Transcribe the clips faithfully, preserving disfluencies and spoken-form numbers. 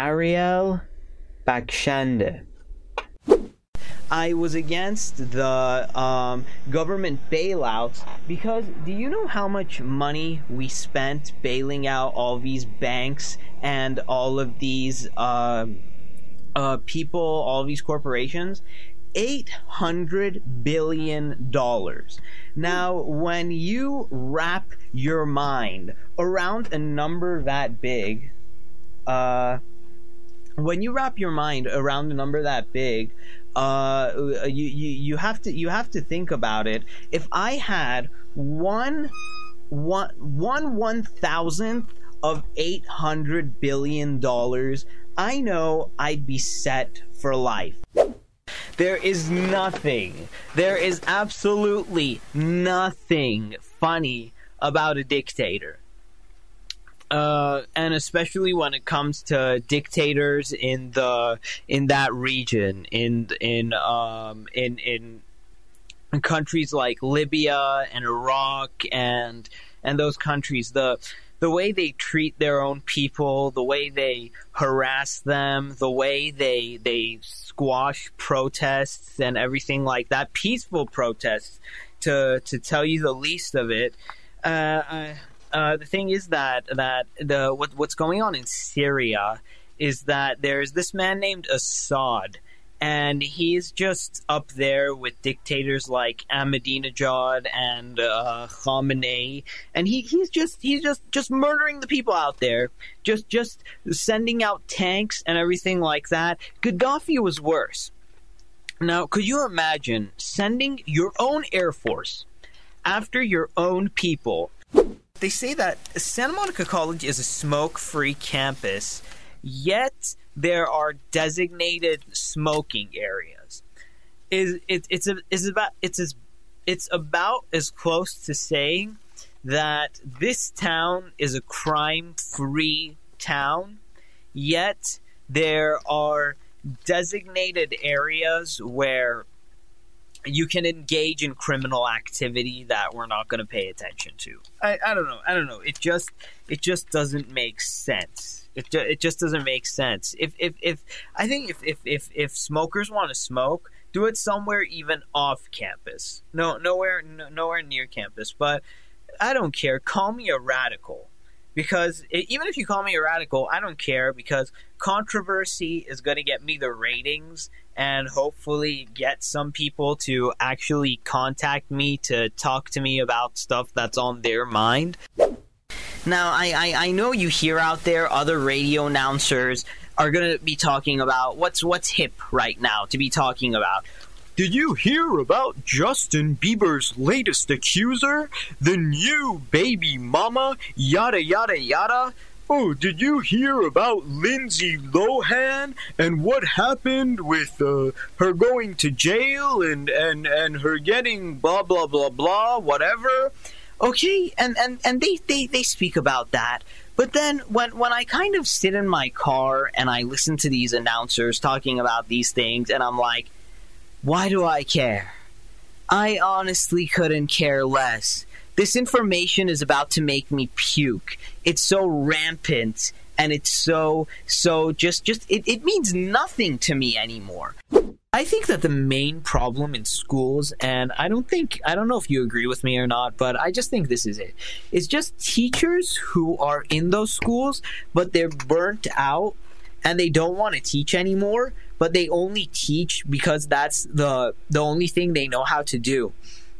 Ariel Bakshande. I was against the um, government bailouts because do you know how much money we spent bailing out all these banks and all of these uh, uh, people, all of these corporations? eight hundred billion dollars. Now, when you wrap your mind around a number that big, uh, when you wrap your mind around a number that big, uh, you, you, you have to, you have to think about it. If I had one, one, one one thousandth of eight hundred billion dollars, I know I'd be set for life. There is nothing, there is absolutely nothing funny about a dictator. Uh, and especially when it comes to dictators in the in that region, in in um in in countries like Libya and Iraq and and those countries, the the way they treat their own people, the way they harass them, the way they they squash protests and everything like that, peaceful protests, to to tell you the least of it. Uh, uh, uh, the thing is that that the what, what's going on in Syria is that there's this man named Assad, and he's just up there with dictators like Ahmadinejad and uh, Khamenei, and he, he's just he's just, just murdering the people out there, just just sending out tanks and everything like that. Gaddafi was worse. Now, could you imagine sending your own air force after your own people? They say that Santa Monica College is a smoke-free campus, yet there are designated smoking areas. Is it, it's a, is about it's as it's about as close to saying that this town is a crime-free town, yet there are designated areas where you can engage in criminal activity that we're not going to pay attention to. I, I don't know. I don't know. It just it just doesn't make sense. It ju- it just doesn't make sense. If if if I think if if if, if smokers want to smoke, do it somewhere even off campus. No, nowhere no, nowhere near campus. But I don't care. Call me a radical. Because it, even if you call me a radical, I don't care, because controversy is going to get me the ratings and hopefully get some people to actually contact me to talk to me about stuff that's on their mind. Now, I, I, I know you hear out there other radio announcers are going to be talking about what's what's hip right now to be talking about. Did you hear about Justin Bieber's latest accuser? The new baby mama, yada yada yada? Oh, did you hear about Lindsay Lohan and what happened with uh, her going to jail and, and, and her getting blah blah blah blah, whatever? Okay, and, and, and they, they, they speak about that. But then when, when I kind of sit in my car and I listen to these announcers talking about these things, and I'm like, why do I care? I honestly couldn't care less. This information is about to make me puke. It's so rampant, and it's so, so just, just it, it means nothing to me anymore. I think that the main problem in schools, and I don't think, I don't know if you agree with me or not, but I just think this is it. It's just teachers who are in those schools, but they're burnt out and they don't want to teach anymore, but they only teach because that's the the only thing they know how to do.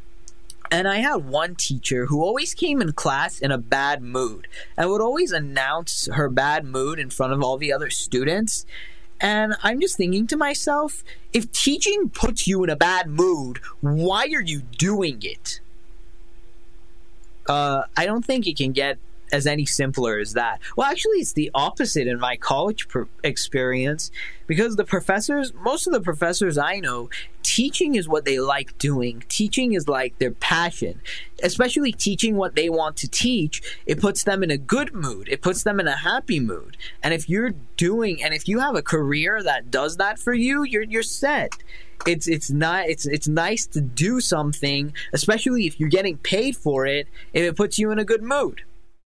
And I had one teacher who always came in class in a bad mood and would always announce her bad mood in front of all the other students. And I'm just thinking to myself, if teaching puts you in a bad mood, why are you doing it? Uh, I don't think it can get as any simpler as that. Well, actually, it's the opposite in my college per- experience, because the professors, most of the professors I know, teaching is what they like doing. Teaching is like their passion, especially teaching what they want to teach. It puts them in a good mood. It puts them in a happy mood. And if you're doing, and if you have a career that does that for you, you're you're set. It's it's not it's it's nice to do something, especially if you're getting paid for it, if it puts you in a good mood.